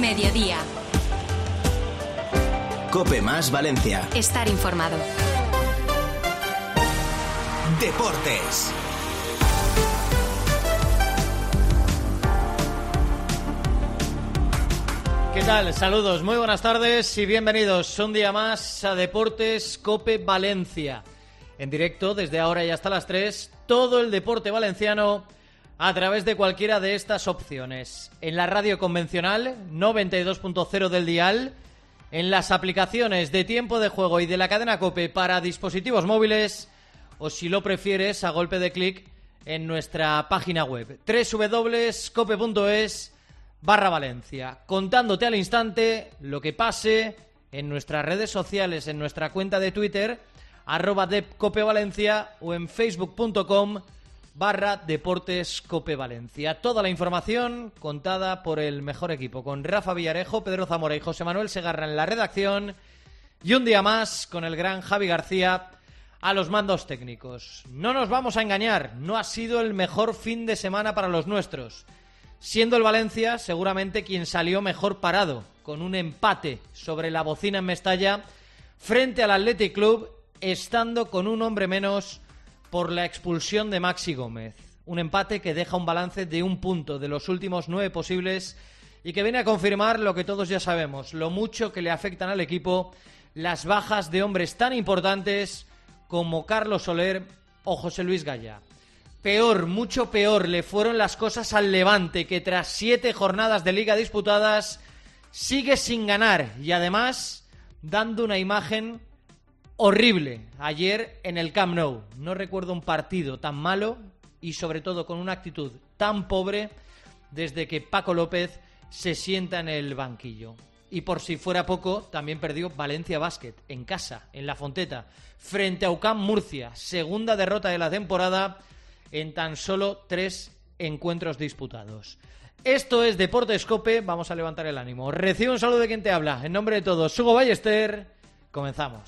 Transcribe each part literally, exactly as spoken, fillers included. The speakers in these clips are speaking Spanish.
Mediodía. COPE más Valencia. Estar informado. Deportes. ¿Qué tal? Saludos, muy buenas tardes y bienvenidos un día más a Deportes COPE Valencia. En directo desde ahora y hasta las tres, todo el deporte valenciano a través de cualquiera de estas opciones. En la radio convencional, noventa y dos punto cero del dial, en las aplicaciones de Tiempo de Juego y de la cadena COPE para dispositivos móviles, o si lo prefieres, a golpe de clic en nuestra página web, doble u doble u doble u punto cope punto es barra Valencia, contándote al instante lo que pase en nuestras redes sociales, en nuestra cuenta de Twitter, arroba depcopevalencia, o en facebook punto com barra Deportes Cope Valencia. Toda la información contada por el mejor equipo, con Rafa Villarejo, Pedro Zamora y José Manuel Segarra en la redacción, y un día más con el gran Javi García a los mandos técnicos. No nos vamos a engañar, no ha sido el mejor fin de semana para los nuestros, siendo el Valencia seguramente quien salió mejor parado, con un empate sobre la bocina en Mestalla frente al Athletic Club, estando con un hombre menos por la expulsión de Maxi Gómez. Un empate que deja un balance de un punto de los últimos nueve posibles y que viene a confirmar lo que todos ya sabemos, lo mucho que le afectan al equipo las bajas de hombres tan importantes como Carlos Soler o José Luis Gaya. Peor, mucho peor le fueron las cosas al Levante, que tras siete jornadas de liga disputadas sigue sin ganar y además dando una imagen horrible ayer en el Camp Nou. No recuerdo un partido tan malo y sobre todo con una actitud tan pobre desde que Paco López se sienta en el banquillo. Y por si fuera poco, también perdió Valencia Basket en casa, en La Fonteta, frente a U C A M Murcia, segunda derrota de la temporada en tan solo tres encuentros disputados. Esto es Deportes COPE, vamos a levantar el ánimo. Recibe un saludo de quien te habla. En nombre de todos, Hugo Ballester, comenzamos.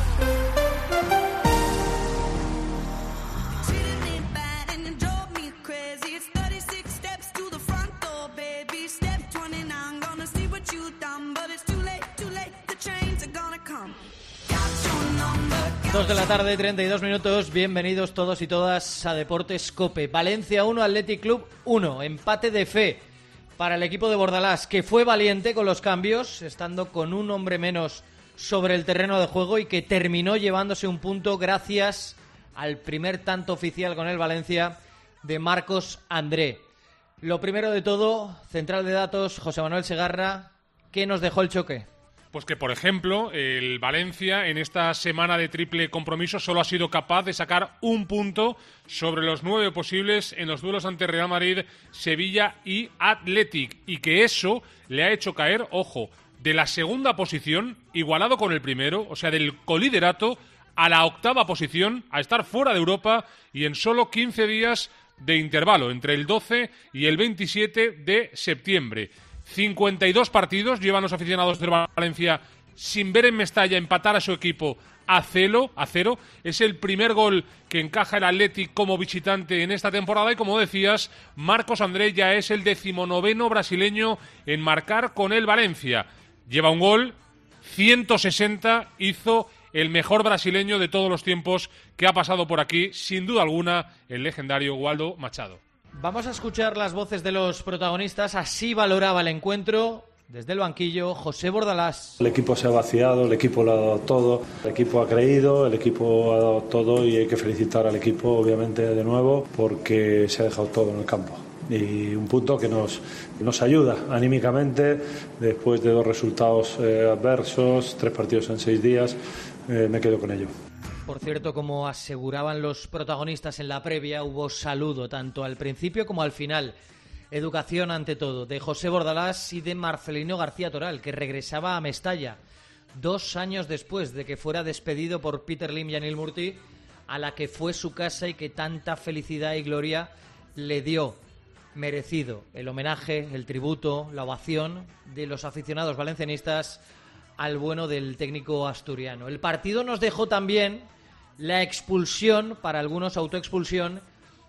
Dos de la tarde, treinta y dos minutos. Bienvenidos todos y todas a Deportes COPE. Valencia uno, Athletic Club uno. Empate de fe para el equipo de Bordalás, que fue valiente con los cambios, estando con un hombre menos sobre el terreno de juego, y que terminó llevándose un punto gracias al primer tanto oficial con el Valencia de Marcos André. Lo primero de todo, central de datos, José Manuel Segarra, ¿qué nos dejó el choque? Pues que, por ejemplo, el Valencia en esta semana de triple compromiso solo ha sido capaz de sacar un punto sobre los nueve posibles en los duelos ante Real Madrid, Sevilla y Athletic, y que eso le ha hecho caer, ojo, de la segunda posición, igualado con el primero, o sea, del coliderato, a la octava posición, a estar fuera de Europa, y en solo quince días de intervalo, entre el doce y el veintisiete de septiembre. cincuenta y dos partidos llevan los aficionados del Valencia sin ver en Mestalla empatar a su equipo a cero, a cero. Es el primer gol que encaja el Athletic como visitante en esta temporada, y como decías, Marcos André ya es el decimonoveno brasileño en marcar con el Valencia. Lleva un gol, ciento sesenta, hizo el mejor brasileño de todos los tiempos que ha pasado por aquí, sin duda alguna, el legendario Waldo Machado. Vamos a escuchar las voces de los protagonistas. Así valoraba el encuentro desde el banquillo José Bordalás. El equipo se ha vaciado, el equipo lo ha dado todo, el equipo ha creído, el equipo ha dado todo, y hay que felicitar al equipo obviamente de nuevo porque se ha dejado todo en el campo. Y un punto que nos, nos ayuda anímicamente después de dos resultados eh, adversos, tres partidos en seis días, eh, me quedo con ello. Por cierto, como aseguraban los protagonistas en la previa, hubo saludo tanto al principio como al final. Educación ante todo, de José Bordalás y de Marcelino García Toral, que regresaba a Mestalla dos años después de que fuera despedido por Peter Lim y Anil Murti, a la que fue su casa y que tanta felicidad y gloria le dio. Merecido el homenaje, el tributo, la ovación de los aficionados valencianistas al bueno del técnico asturiano. El partido nos dejó también la expulsión, para algunos autoexpulsión,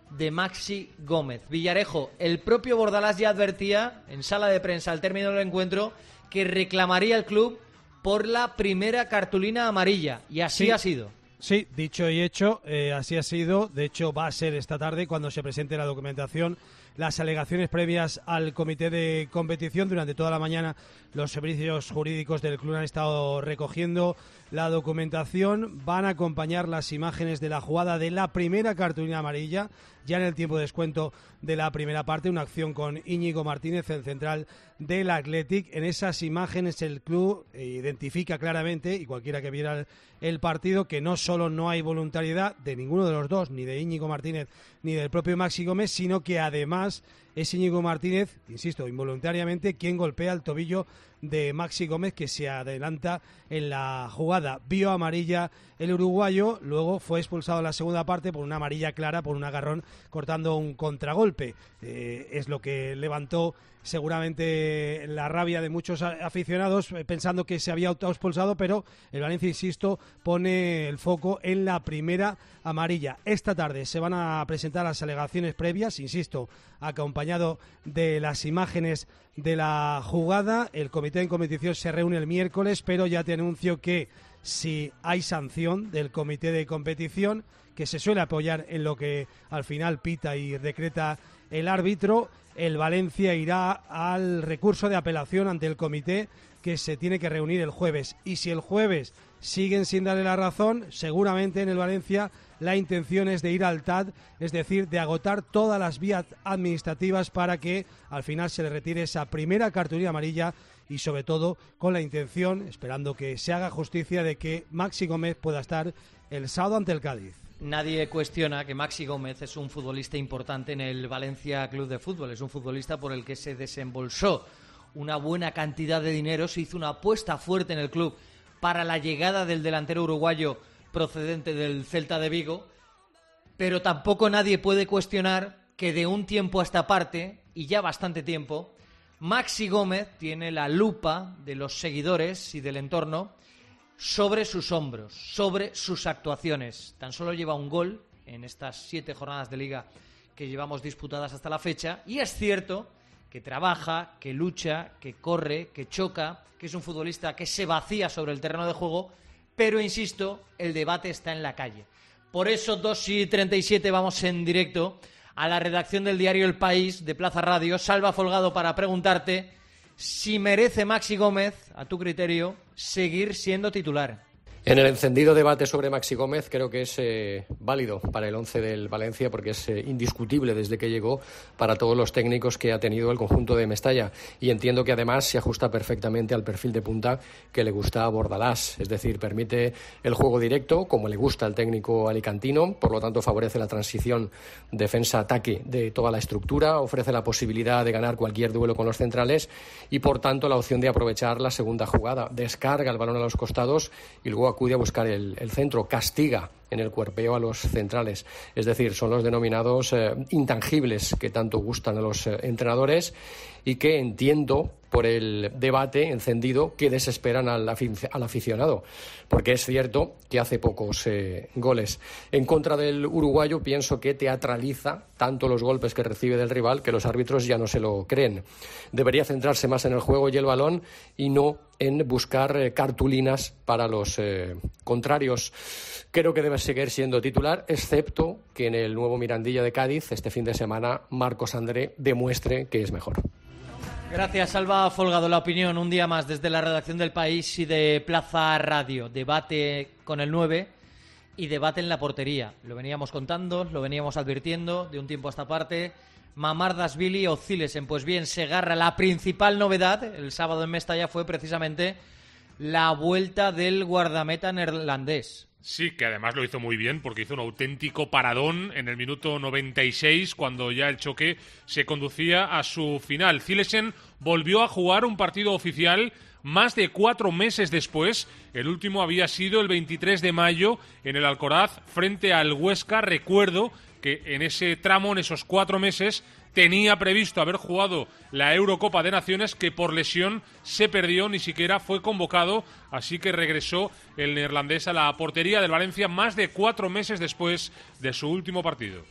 de Maxi Gómez. Villarejo, el propio Bordalás ya advertía en sala de prensa al término del encuentro que reclamaría el club por la primera cartulina amarilla, y así sí. ha sido. Sí, dicho y hecho, eh, así ha sido. De hecho, va a ser esta tarde cuando se presente la documentación, las alegaciones previas al comité de competición. Durante toda la mañana los servicios jurídicos del club han estado recogiendo la documentación. Van a acompañar las imágenes de la jugada de la primera cartulina amarilla, ya en el tiempo de descuento de la primera parte, una acción con Íñigo Martínez, el central del Athletic. En esas imágenes el club identifica claramente, y cualquiera que viera el, el partido, que no solo no hay voluntariedad de ninguno de los dos, ni de Íñigo Martínez ni del propio Maxi Gómez, sino que además es Íñigo Martínez, insisto, involuntariamente, quien golpea el tobillo de Maxi Gómez, que se adelanta en la jugada. Vio amarilla el uruguayo, luego fue expulsado en la segunda parte por una amarilla clara, por un agarrón cortando un contragolpe. Eh, es lo que levantó seguramente la rabia de muchos aficionados, pensando que se había autoexpulsado, pero el Valencia, insisto, pone el foco en la primera amarilla. Esta tarde se van a presentar las alegaciones previas, insisto, acompañado de las imágenes de la jugada. El comité de competición se reúne el miércoles, pero ya te anuncio que si hay sanción del comité de competición, que se suele apoyar en lo que al final pita y decreta el árbitro, el Valencia irá al recurso de apelación ante el comité, que se tiene que reunir el jueves. Y si el jueves siguen sin darle la razón, seguramente en el Valencia la intención es de ir al T A D, es decir, de agotar todas las vías administrativas para que al final se le retire esa primera cartulina amarilla, y sobre todo con la intención, esperando que se haga justicia, de que Maxi Gómez pueda estar el sábado ante el Cádiz. Nadie cuestiona que Maxi Gómez es un futbolista importante en el Valencia Club de Fútbol. Es un futbolista por el que se desembolsó una buena cantidad de dinero. Se hizo una apuesta fuerte en el club para la llegada del delantero uruguayo procedente del Celta de Vigo. Pero tampoco nadie puede cuestionar que de un tiempo a esta parte, y ya bastante tiempo, Maxi Gómez tiene la lupa de los seguidores y del entorno sobre sus hombros, sobre sus actuaciones. Tan solo lleva un gol en estas siete jornadas de liga que llevamos disputadas hasta la fecha, y es cierto que trabaja, que lucha, que corre, que choca, que es un futbolista que se vacía sobre el terreno de juego, pero insisto, el debate está en la calle. Por eso, dos y treinta y siete, vamos en directo a la redacción del diario El País de Plaza Radio. Salva Folgado, para preguntarte si merece Maxi Gómez, a tu criterio, seguir siendo titular. En el encendido debate sobre Maxi Gómez creo que es eh, válido para el once del Valencia, porque es eh, indiscutible desde que llegó para todos los técnicos que ha tenido el conjunto de Mestalla, y entiendo que además se ajusta perfectamente al perfil de punta que le gusta a Bordalás, es decir, permite el juego directo como le gusta al técnico alicantino, por lo tanto favorece la transición defensa-ataque de toda la estructura, ofrece la posibilidad de ganar cualquier duelo con los centrales y por tanto la opción de aprovechar la segunda jugada, descarga el balón a los costados y luego acude a buscar el, el centro, castiga en el cuerpeo a los centrales. Es decir, son los denominados eh, intangibles que tanto gustan a los eh, entrenadores, y que entiendo por el debate encendido que desesperan al, afic- al aficionado, porque es cierto que hace pocos eh, goles. En contra del uruguayo pienso que teatraliza tanto los golpes que recibe del rival que los árbitros ya no se lo creen. Debería centrarse más en el juego y el balón y no en buscar eh, cartulinas para los eh, contrarios. Creo que debe seguir siendo titular, excepto que en el nuevo Mirandilla de Cádiz este fin de semana Marcos André demuestre que es mejor. Gracias, Salva Folgado. La opinión un día más desde la redacción del País y de Plaza Radio. Debate con el nueve y debate en la portería. Lo veníamos contando, lo veníamos advirtiendo de un tiempo a esta parte. Mamardashvili o Zilesen. Pues bien, Segarra, la principal novedad el sábado en Mestalla fue precisamente la vuelta del guardameta neerlandés. Sí, que además lo hizo muy bien, porque hizo un auténtico paradón en el minuto noventa y seis, cuando ya el choque se conducía a su final. Zilesen volvió a jugar un partido oficial más de cuatro meses después. El último había sido el veintitrés de mayo en el Alcoraz frente al Huesca. Recuerdo que en ese tramo, en esos cuatro meses, tenía previsto haber jugado la Eurocopa de Naciones, que por lesión se perdió, ni siquiera fue convocado, así que regresó el neerlandés a la portería del Valencia más de cuatro meses después de su último partido.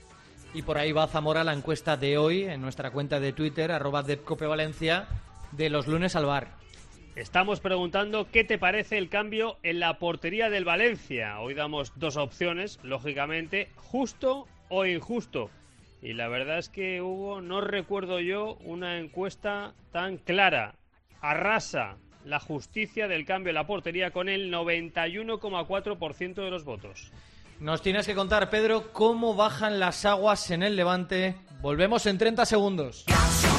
Y por ahí va, Zamora, la encuesta de hoy en nuestra cuenta de Twitter, arroba depcopevalencia, de los lunes al bar. Estamos preguntando qué te parece el cambio en la portería del Valencia. Hoy damos dos opciones, lógicamente, justo o injusto. Y la verdad es que, Hugo, no recuerdo yo una encuesta tan clara. Arrasa la justicia del cambio en la portería con el noventa y uno coma cuatro por ciento de los votos. Nos tienes que contar, Pedro, cómo bajan las aguas en el Levante. Volvemos en treinta segundos.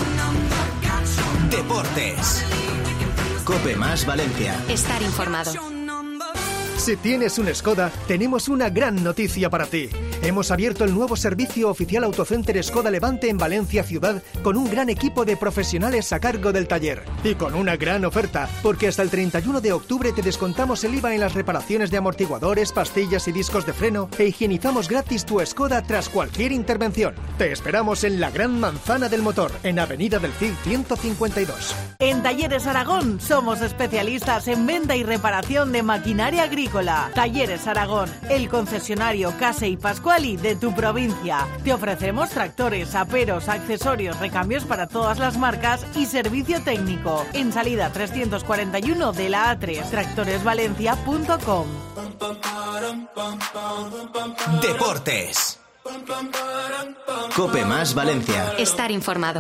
Deportes. COPE más Valencia. Estar informado. Si tienes un Skoda, tenemos una gran noticia para ti. Hemos abierto el nuevo servicio oficial Autocenter Skoda Levante en Valencia Ciudad con un gran equipo de profesionales a cargo del taller. Y con una gran oferta, porque hasta el treinta y uno de octubre te descontamos el I V A en las reparaciones de amortiguadores, pastillas y discos de freno e higienizamos gratis tu Skoda tras cualquier intervención. Te esperamos en la Gran Manzana del Motor, en Avenida del Cid ciento cincuenta y dos. En Talleres Aragón somos especialistas en venta y reparación de maquinaria agrícola. Talleres Aragón, el concesionario Case y Pascuali de tu provincia. Te ofrecemos tractores, aperos, accesorios, recambios para todas las marcas y servicio técnico. En salida trescientos cuarenta y uno de la A tres, tractores valencia punto com. Deportes. COPE más Valencia. Estar informado.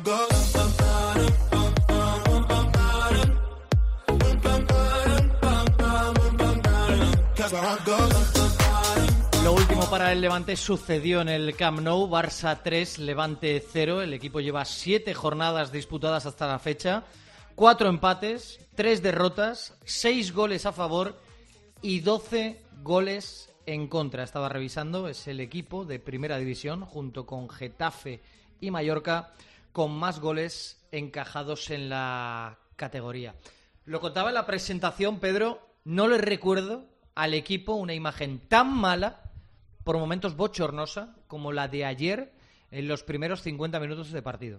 Lo último para el Levante sucedió en el Camp Nou. Barça tres, Levante cero. El equipo lleva siete jornadas disputadas hasta la fecha, cuatro empates, tres derrotas, seis goles a favor y doce goles en contra. Estaba revisando, es el equipo de primera división, junto con Getafe y Mallorca, con más goles encajados en la categoría. Lo contaba en la presentación, Pedro, no le recuerdo al equipo una imagen tan mala, por momentos bochornosa, como la de ayer en los primeros cincuenta minutos de partido.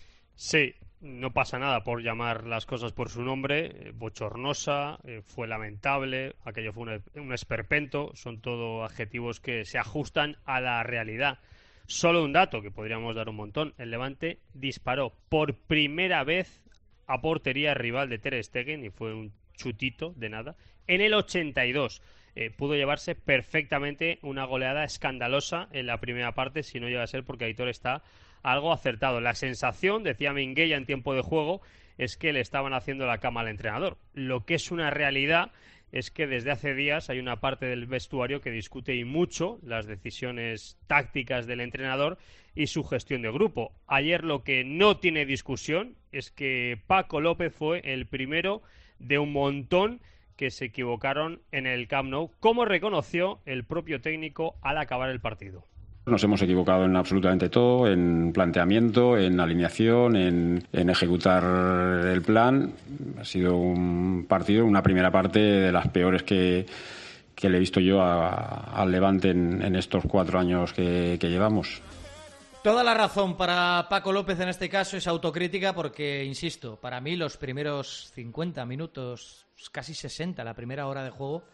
Sí, no pasa nada por llamar las cosas por su nombre. Eh, bochornosa, eh, fue lamentable, aquello fue un, un esperpento, son todo adjetivos que se ajustan a la realidad. Solo un dato que podríamos dar un montón: el Levante disparó por primera vez a portería rival de Ter Stegen, y fue un chutito de nada, en el ochenta y dos. Eh, pudo llevarse perfectamente una goleada escandalosa en la primera parte, si no llega a ser porque Aitor está algo acertado. La sensación, decía Minguella en tiempo de juego, es que le estaban haciendo la cama al entrenador. Lo que es una realidad es que desde hace días hay una parte del vestuario que discute y mucho las decisiones tácticas del entrenador y su gestión de grupo. Ayer lo que no tiene discusión es que Paco López fue el primero de un montón que se equivocaron en el Camp Nou, como reconoció el propio técnico al acabar el partido. Nos hemos equivocado en absolutamente todo, en planteamiento, en alineación, en, en ejecutar el plan. Ha sido un partido, una primera parte de las peores que, que le he visto yo a, al Levante en, en estos cuatro años que, que llevamos. Toda la razón para Paco López en este caso es autocrítica porque, insisto, para mí los primeros cincuenta minutos, casi sesenta, la primera hora de juego,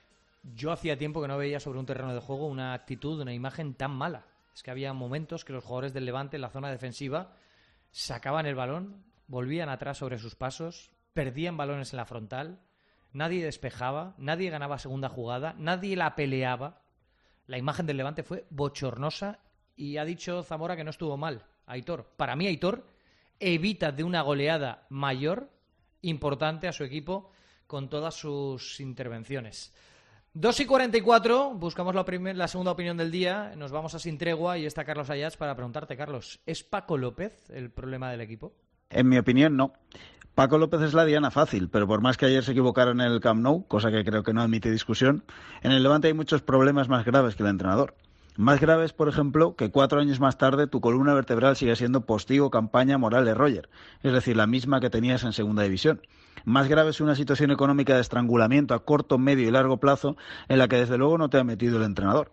yo hacía tiempo que no veía sobre un terreno de juego una actitud, una imagen tan mala. Es que había momentos que los jugadores del Levante en la zona defensiva sacaban el balón, volvían atrás sobre sus pasos, perdían balones en la frontal, nadie despejaba, nadie ganaba segunda jugada, nadie la peleaba. La imagen del Levante fue bochornosa. Y ha dicho Zamora que no estuvo mal, Aitor. Para mí, Aitor evita de una goleada mayor, importante a su equipo, con todas sus intervenciones. dos y cuarenta y cuatro, buscamos la, primer, la segunda opinión del día, nos vamos a Sin Tregua y está Carlos Ayats para preguntarte, Carlos, ¿es Paco López el problema del equipo? En mi opinión, no. Paco López es la diana fácil, pero por más que ayer se equivocaron en el Camp Nou, cosa que creo que no admite discusión, en el Levante hay muchos problemas más graves que el entrenador. Más grave es, por ejemplo, que cuatro años más tarde tu columna vertebral sigue siendo Postigo, Campaña, Morales, Roger, es decir, la misma que tenías en Segunda División. Más grave es una situación económica de estrangulamiento a corto, medio y largo plazo en la que desde luego no te ha metido el entrenador.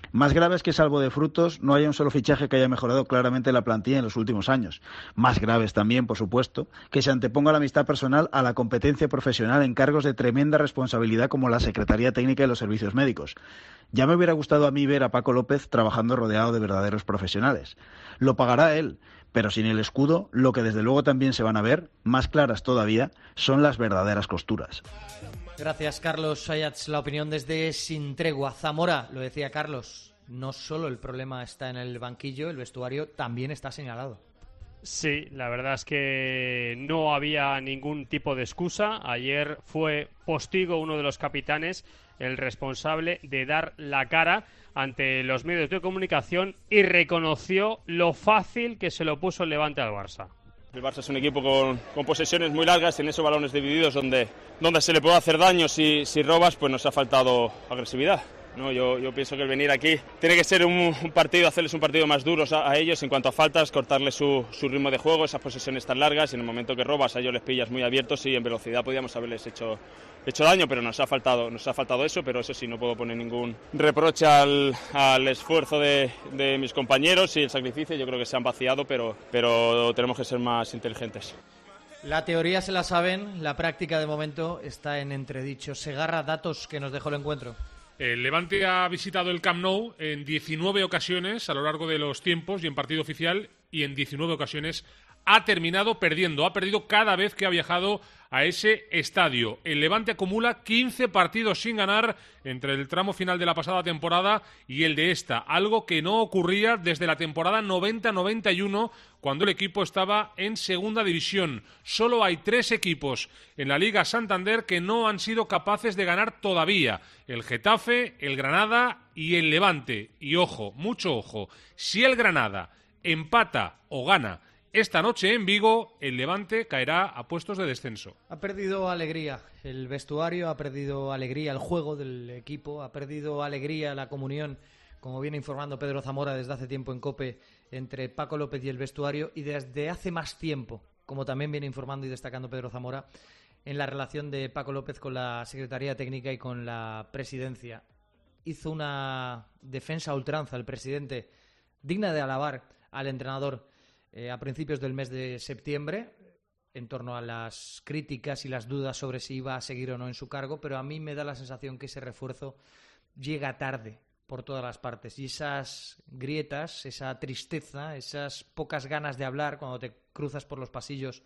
Más grave es que, salvo de Frutos, no haya un solo fichaje que haya mejorado claramente la plantilla en los últimos años. Más grave es también, por supuesto, que se anteponga la amistad personal a la competencia profesional en cargos de tremenda responsabilidad como la Secretaría Técnica y los servicios médicos. Ya me hubiera gustado a mí ver a Paco López trabajando rodeado de verdaderos profesionales. Lo pagará él, pero sin el escudo, lo que desde luego también se van a ver, más claras todavía, son las verdaderas costuras. Gracias, Carlos Sayats. La opinión desde Sin Tregua. Zamora, lo decía Carlos, no solo el problema está en el banquillo, el vestuario también está señalado. Sí, la verdad es que no había ningún tipo de excusa. Ayer fue Postigo, uno de los capitanes, el responsable de dar la cara ante los medios de comunicación y reconoció lo fácil que se lo puso el Levante al Barça. El Barça es un equipo con, con posesiones muy largas, en esos balones divididos donde, donde se le puede hacer daño si, si robas, pues nos ha faltado agresividad. No, yo, yo pienso que el venir aquí tiene que ser un, un partido, hacerles un partido más duro a, a ellos en cuanto a faltas, cortarles su, su ritmo de juego, esas posesiones tan largas, y en el momento que robas a ellos les pillas muy abiertos y en velocidad podíamos haberles hecho, hecho daño, pero nos ha faltado nos ha faltado eso, pero eso sí, no puedo poner ningún reproche al, al esfuerzo de, de mis compañeros y el sacrificio. Yo creo que se han vaciado, pero, pero tenemos que ser más inteligentes. La teoría se la saben, la práctica de momento está en entredicho. Segarra, datos que nos dejó el encuentro. El Levante ha visitado el Camp Nou en diecinueve ocasiones a lo largo de los tiempos y en partido oficial, y en diecinueve ocasiones ha terminado perdiendo. Ha perdido cada vez que ha viajado a ese estadio. El Levante acumula quince partidos sin ganar entre el tramo final de la pasada temporada y el de esta, algo que no ocurría desde la temporada noventa noventa y uno, cuando el equipo estaba en segunda división. Solo hay tres equipos en la Liga Santander que no han sido capaces de ganar todavía: el Getafe, el Granada y el Levante. Y ojo, mucho ojo, si el Granada empata o gana esta noche en Vigo, el Levante caerá a puestos de descenso. Ha perdido alegría el vestuario, ha perdido alegría el juego del equipo, ha perdido alegría la comunión, como viene informando Pedro Zamora desde hace tiempo en COPE, entre Paco López y el vestuario, y desde hace más tiempo, como también viene informando y destacando Pedro Zamora, en la relación de Paco López con la Secretaría Técnica y con la Presidencia. Hizo una defensa a ultranza el presidente, digna de alabar al entrenador, Eh, a principios del mes de septiembre, en torno a las críticas y las dudas sobre si iba a seguir o no en su cargo, pero a mí me da la sensación que ese refuerzo llega tarde por todas las partes, y esas grietas, esa tristeza, esas pocas ganas de hablar cuando te cruzas por los pasillos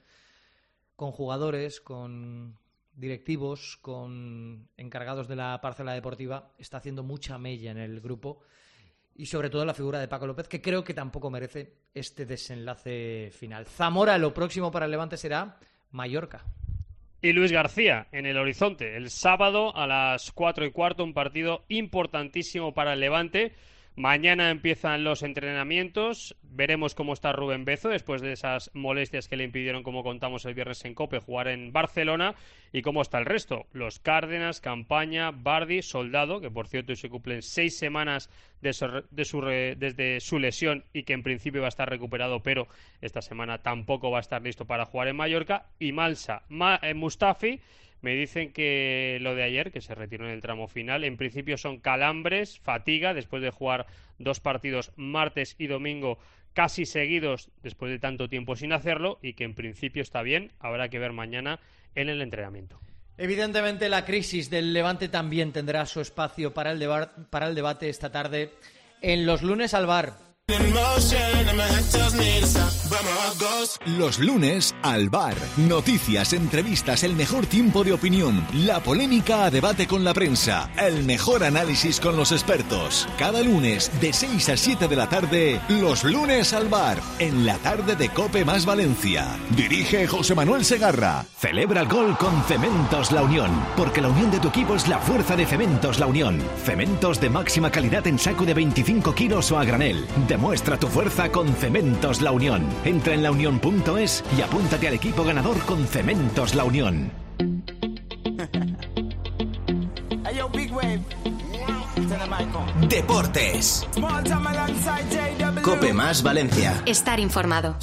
con jugadores, con directivos, con encargados de la parcela deportiva, está haciendo mucha mella en el grupo. Y sobre todo la figura de Paco López, que creo que tampoco merece este desenlace final. Zamora, lo próximo para el Levante será Mallorca. Y Luis García en el horizonte. El sábado a las cuatro y cuarto, un partido importantísimo para el Levante. Mañana empiezan los entrenamientos. Veremos cómo está Rubén Bezo después de esas molestias que le impidieron, como contamos el viernes en COPE, jugar en Barcelona. Y cómo está el resto. Los Cárdenas, Campaña, Bardi, Soldado, que por cierto se cumplen seis semanas de su, de su, desde su lesión y que en principio va a estar recuperado, pero esta semana tampoco va a estar listo para jugar en Mallorca. Y Malsa, Ma, eh, Mustafi. Me dicen que lo de ayer, que se retiró en el tramo final, en principio son calambres, fatiga, después de jugar dos partidos martes y domingo casi seguidos, después de tanto tiempo sin hacerlo, y que en principio está bien. Habrá que ver mañana en el entrenamiento. Evidentemente la crisis del Levante también tendrá su espacio para el, deba- para el debate esta tarde en Los Lunes al Bar. Los lunes al bar. Noticias, entrevistas, el mejor tiempo de opinión, la polémica a debate con la prensa, el mejor análisis con los expertos. Cada lunes de seis a siete de la tarde, Los Lunes al Bar, en la tarde de COPE más Valencia. Dirige José Manuel Segarra. Celebra el gol con Cementos La Unión, porque la unión de tu equipo es la fuerza de Cementos La Unión. Cementos de máxima calidad en saco de veinticinco kilos o a granel. Demuestra tu fuerza con Cementos La Unión. Entra en la unión punto es y apúntate al equipo ganador con Cementos La Unión. Deportes. Cope más Valencia. Estar informado.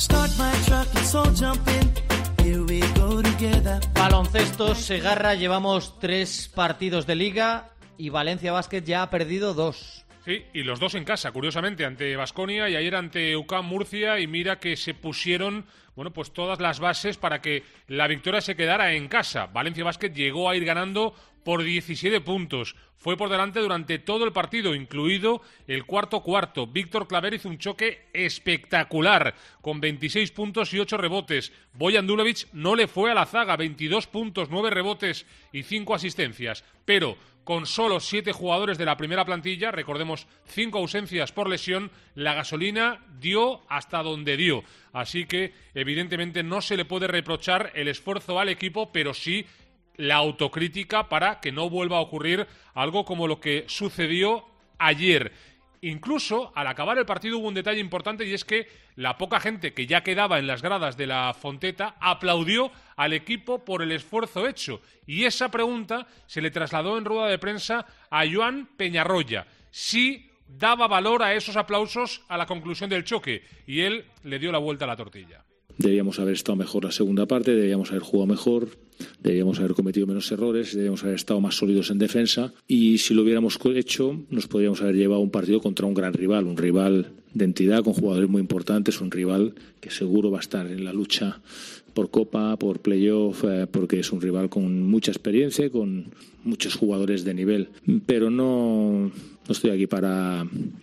Baloncesto, Segarra, llevamos tres partidos de Liga y Valencia Basket ya ha perdido dos. Sí, y los dos en casa, curiosamente, ante Baskonia y ayer ante U C A M Murcia, y mira que se pusieron, bueno, pues todas las bases para que la victoria se quedara en casa. Valencia Basket llegó a ir ganando por diecisiete puntos. Fue por delante durante todo el partido, incluido el cuarto cuarto. Víctor Claver hizo un choque espectacular, con veintiséis puntos y ocho rebotes. Bojan Dulovic no le fue a la zaga, veintidós puntos, nueve rebotes y cinco asistencias. Pero con solo siete jugadores de la primera plantilla, recordemos cinco ausencias por lesión, la gasolina dio hasta donde dio. Así que, evidentemente, no se le puede reprochar el esfuerzo al equipo, pero sí la autocrítica para que no vuelva a ocurrir algo como lo que sucedió ayer. Incluso, al acabar el partido hubo un detalle importante, y es que la poca gente que ya quedaba en las gradas de la Fonteta aplaudió al equipo por el esfuerzo hecho. Y esa pregunta se le trasladó en rueda de prensa a Joan Peñarroya. Si daba valor a esos aplausos a la conclusión del choque, y él le dio la vuelta a la tortilla. Debíamos haber estado mejor la segunda parte, debíamos haber jugado mejor, debíamos haber cometido menos errores, debíamos haber estado más sólidos en defensa, y si lo hubiéramos hecho nos podríamos haber llevado un partido contra un gran rival, un rival de entidad con jugadores muy importantes, un rival que seguro va a estar en la lucha por Copa, por Playoff, eh, porque es un rival con mucha experiencia, con muchos jugadores de nivel. Pero no, no estoy aquí para...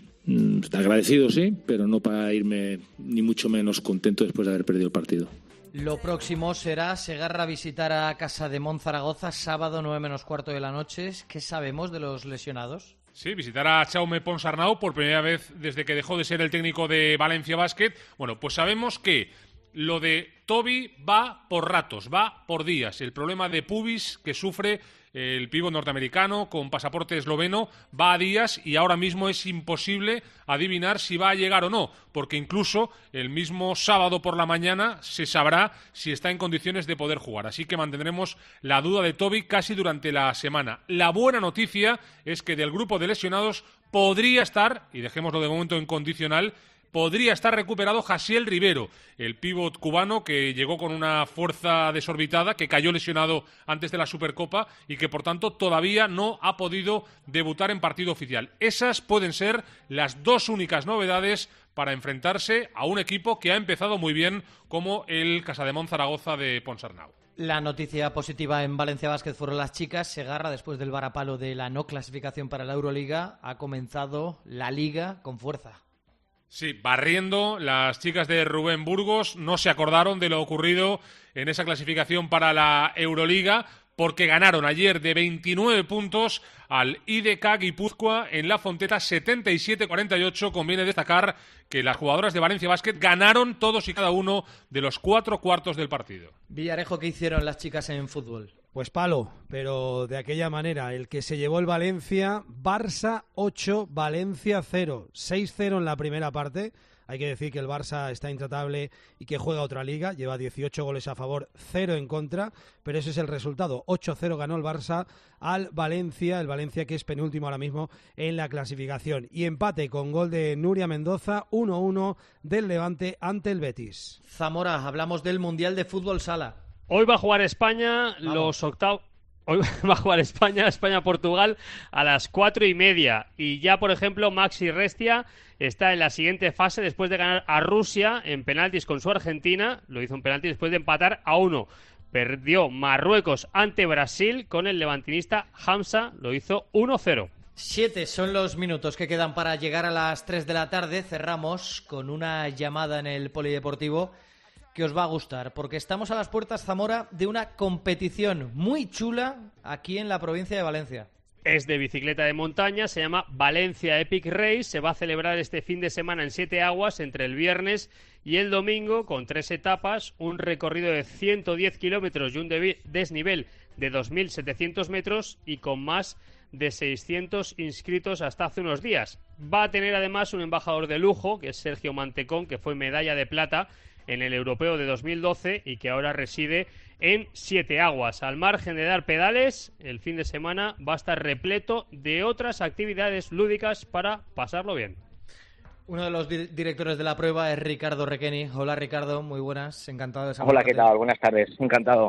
agradecido, sí, pero no para irme ni mucho menos contento después de haber perdido el partido. Lo próximo será Segarra visitar a Casa de Monzaragoza, sábado nueve menos cuarto de la noche. ¿Qué sabemos de los lesionados? Sí, visitará a Jaume Ponsarnau por primera vez desde que dejó de ser el técnico de Valencia Basket. Bueno, pues sabemos que lo de Toby va por ratos, va por días. El problema de pubis que sufre el pívot norteamericano con pasaporte esloveno va a días, y ahora mismo es imposible adivinar si va a llegar o no, porque incluso el mismo sábado por la mañana se sabrá si está en condiciones de poder jugar. Así que mantendremos la duda de Toby casi durante la semana. La buena noticia es que del grupo de lesionados podría estar, y dejémoslo de momento en condicional, podría estar recuperado Jasiel Rivero, el pívot cubano que llegó con una fuerza desorbitada, que cayó lesionado antes de la Supercopa y que por tanto todavía no ha podido debutar en partido oficial. Esas pueden ser las dos únicas novedades para enfrentarse a un equipo que ha empezado muy bien como el Casademont Zaragoza de Ponsarnau. La noticia positiva en Valencia Basket fueron las chicas. Segarra, después del varapalo de la no clasificación para la Euroliga, ha comenzado la Liga con fuerza. Sí, barriendo. Las chicas de Rubén Burgos no se acordaron de lo ocurrido en esa clasificación para la Euroliga, porque ganaron ayer de veintinueve puntos al I D K Guipúzcoa en la Fonteta, setenta y siete a cuarenta y ocho. Conviene destacar que las jugadoras de Valencia Basket ganaron todos y cada uno de los cuatro cuartos del partido. Villarejo, ¿qué hicieron las chicas en fútbol? Pues palo, pero de aquella manera. El que se llevó el Valencia, Barça ocho, Valencia cero. seis cero en la primera parte. Hay que decir que el Barça está intratable y que juega otra liga. Lleva dieciocho goles a favor, cero en contra. Pero ese es el resultado. ocho cero ganó el Barça al Valencia. El Valencia que es penúltimo ahora mismo en la clasificación. Y empate con gol de Nuria Mendoza, uno uno del Levante ante el Betis. Zamora, hablamos del Mundial de Fútbol Sala. Hoy va a jugar España Vamos. los octavos. Hoy va a jugar España, España-Portugal a las cuatro y media. Y ya, por ejemplo, Maxi Restia está en la siguiente fase después de ganar a Rusia en penaltis con su Argentina. Lo hizo en penaltis después de empatar a uno. Perdió Marruecos ante Brasil con el levantinista Hamza. Lo hizo uno cero. Siete son los minutos que quedan para llegar a las tres de la tarde. Cerramos con una llamada en el Polideportivo que os va a gustar, porque estamos a las puertas, Zamora, de una competición muy chula aquí en la provincia de Valencia. Es de bicicleta de montaña, se llama Valencia Epic Race, se va a celebrar este fin de semana en Siete Aguas entre el viernes y el domingo con tres etapas, un recorrido de ciento diez kilómetros y un desnivel de dos mil setecientos metros y con más de seiscientos inscritos hasta hace unos días. Va a tener además un embajador de lujo, que es Sergio Mantecón, que fue medalla de plata en el Europeo de dos mil doce y que ahora reside en Siete Aguas. Al margen de dar pedales, el fin de semana va a estar repleto de otras actividades lúdicas para pasarlo bien. Uno de los di- directores de la prueba es Ricardo Requeni. Hola Ricardo, muy buenas, encantado de saludarte. Hola, ¿qué tal? Buenas tardes, encantado.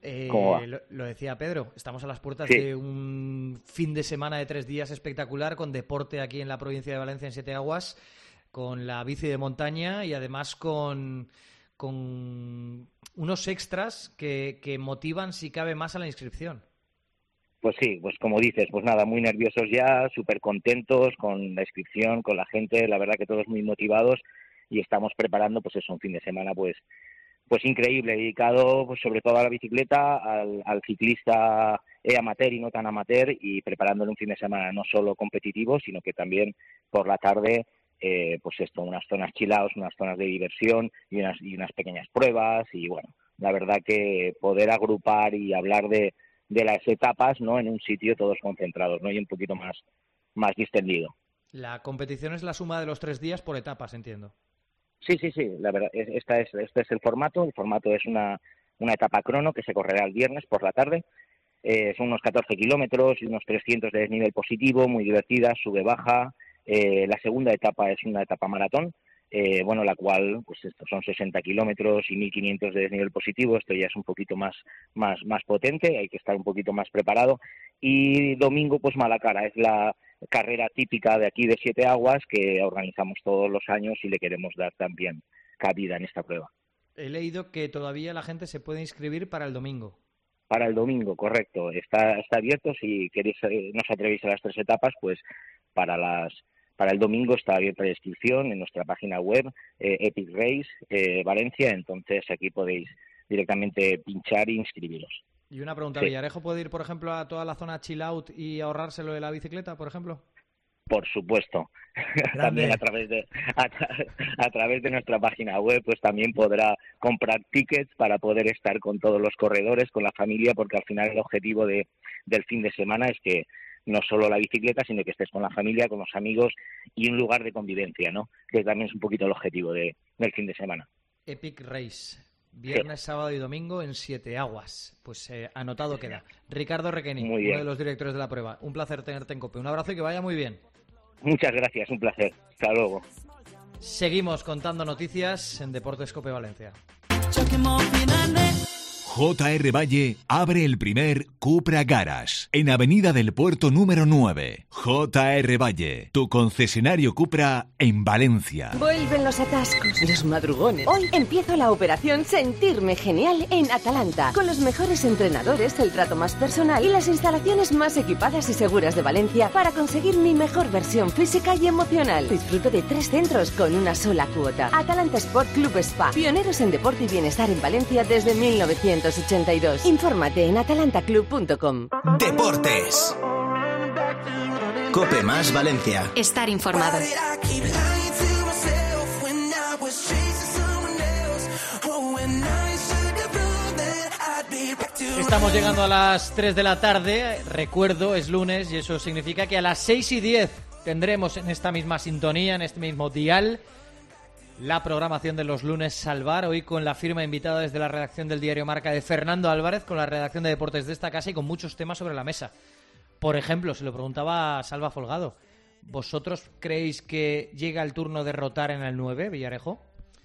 Eh, ¿Cómo va? lo, lo decía Pedro, estamos a las puertas Sí. de un fin de semana de tres días espectacular con deporte aquí en la provincia de Valencia, en Siete Aguas, con la bici de montaña y además con, con unos extras que, que motivan, si cabe, más a la inscripción. Pues sí, pues como dices, pues nada, muy nerviosos ya, súper contentos con la inscripción, con la gente, la verdad que todos muy motivados y estamos preparando pues eso, un fin de semana pues pues increíble, dedicado pues sobre todo a la bicicleta, al, al ciclista eh, amateur y no tan amateur y preparándole un fin de semana no solo competitivo, sino que también por la tarde eh, pues esto, unas zonas chill out, unas zonas de diversión y unas, y unas pequeñas pruebas y bueno, la verdad que poder agrupar y hablar de de las etapas, ¿no? En un sitio todos concentrados, ¿no? Y un poquito más, más distendido. La competición es la suma de los tres días por etapas, entiendo. Sí, sí, sí, la verdad, esta es, este es el formato. El formato es una, una etapa crono que se correrá el viernes por la tarde. Eh, son unos catorce kilómetros y unos trescientos de desnivel positivo, muy divertida, sube-baja. Eh, la segunda etapa es una etapa maratón, eh, bueno, la cual, pues estos son sesenta kilómetros y mil quinientos de desnivel positivo. Esto ya es un poquito más, más, más potente, hay que estar un poquito más preparado. Y domingo, pues Malacara, es la carrera típica de aquí de Siete Aguas que organizamos todos los años y le queremos dar también cabida en esta prueba. He leído que todavía la gente se puede inscribir para el domingo. Para el domingo, correcto. Está, está abierto. Si queréis, eh, no os atrevéis a las tres etapas, pues para las para el domingo está abierta la inscripción en nuestra página web, eh, Epic Race eh, Valencia. Entonces aquí podéis directamente pinchar e inscribiros. Y una pregunta, Sí. ¿Villarejo puede ir, por ejemplo, a toda la zona chill out y ahorrárselo de la bicicleta, por ejemplo? Por supuesto. También a través de a, tra- a través de nuestra página web, pues también podrá comprar tickets para poder estar con todos los corredores, con la familia, porque al final el objetivo de, del fin de semana es que no solo la bicicleta, sino que estés con la familia, con los amigos y un lugar de convivencia, ¿no? Que también es un poquito el objetivo de, del fin de semana. Epic Race. Viernes, sí. Sábado y domingo en Siete Aguas. Pues eh, anotado queda. Ricardo Requeni, uno de los directores de la prueba. Un placer tenerte en COPE. Un abrazo y que vaya muy bien. Muchas gracias, un placer. Hasta luego. Seguimos contando noticias en Deportes COPE Valencia. J R Valle abre el primer Cupra Garage en Avenida del Puerto número nueve. J R Valle, tu concesionario Cupra en Valencia. Vuelven los atascos, los madrugones. Hoy empiezo la operación Sentirme Genial en Atalanta, con los mejores entrenadores, el trato más personal y las instalaciones más equipadas y seguras de Valencia para conseguir mi mejor versión física y emocional. Disfruto de tres centros con una sola cuota. Atalanta Sport Club Spa, pioneros en deporte y bienestar en Valencia desde mil novecientos ochenta y dos. Infórmate en atalanta club punto com. Deportes. COPE más Valencia. Estar informado. Estamos llegando a las tres de la tarde. Recuerdo, es lunes y eso significa que a las seis y diez tendremos en esta misma sintonía, en este mismo dial, la programación de los lunes Salvar, hoy con la firma invitada desde la redacción del diario Marca de Fernando Álvarez, con la redacción de deportes de esta casa y con muchos temas sobre la mesa. Por ejemplo, se lo preguntaba a Salva Folgado, ¿vosotros creéis que llega el turno de rotar en el nueve, Villarejo?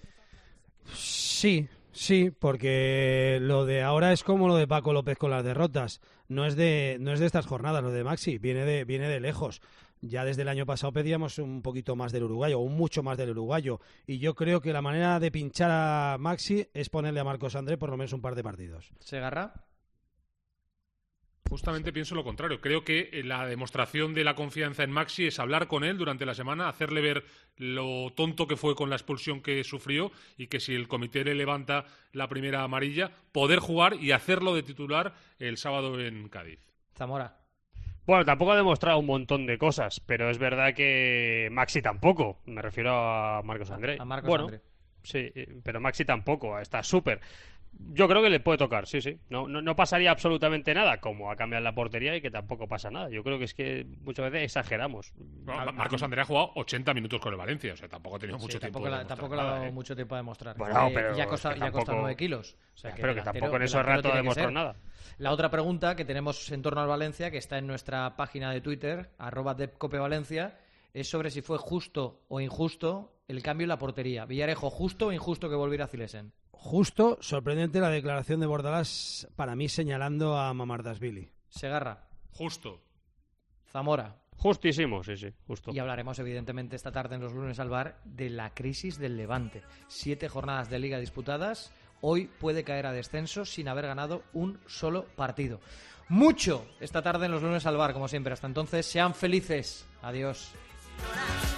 Sí, sí, porque lo de ahora es como lo de Paco López con las derrotas. No es de, no es de estas jornadas, lo de Maxi, viene de, viene de lejos. Ya desde el año pasado pedíamos un poquito más del uruguayo, o mucho más del uruguayo. Y yo creo que la manera de pinchar a Maxi es ponerle a Marcos André por lo menos un par de partidos. ¿Segarra? Justamente pienso lo contrario. Creo que la demostración de la confianza en Maxi es hablar con él durante la semana, hacerle ver lo tonto que fue con la expulsión que sufrió y que si el comité le levanta la primera amarilla, poder jugar y hacerlo de titular el sábado en Cádiz. Zamora. Bueno, tampoco ha demostrado un montón de cosas, pero es verdad que Maxi tampoco. Me refiero a Marcos André. A Marcos bueno, André. Sí, pero Maxi tampoco. Está súper. Yo creo que le puede tocar, sí, sí. No, no, no pasaría absolutamente nada, como ha cambiado la portería y que tampoco pasa nada. Yo creo que es que muchas veces exageramos. Bueno, Marcos André ha jugado ochenta minutos con el Valencia, o sea, tampoco ha tenido mucho sí, tiempo tampoco de la, demostrar Tampoco le ha nada, dado ¿eh? mucho tiempo a demostrar. Bueno, eh, pero ya costa, es que ya tampoco... costa nueve kilos. O sea, que pero que delantero, tampoco en ese delantero rato ha tiene que demostrado ser. nada. La otra pregunta que tenemos en torno al Valencia, que está en nuestra página de Twitter, arroba depcopevalencia, es sobre si fue justo o injusto el cambio en la portería. Villarejo, ¿justo o injusto que volviera a Cilesen? justo, sorprendente la declaración de Bordalás, para mí señalando a Mamardashvili. Segarra. Justo. Zamora. Justísimo, sí, sí, justo. Y hablaremos evidentemente esta tarde en los lunes al bar de la crisis del Levante. Siete jornadas de liga disputadas, hoy puede caer a descenso sin haber ganado un solo partido. Mucho esta tarde en los lunes al bar, como siempre. Hasta entonces, sean felices. Adiós.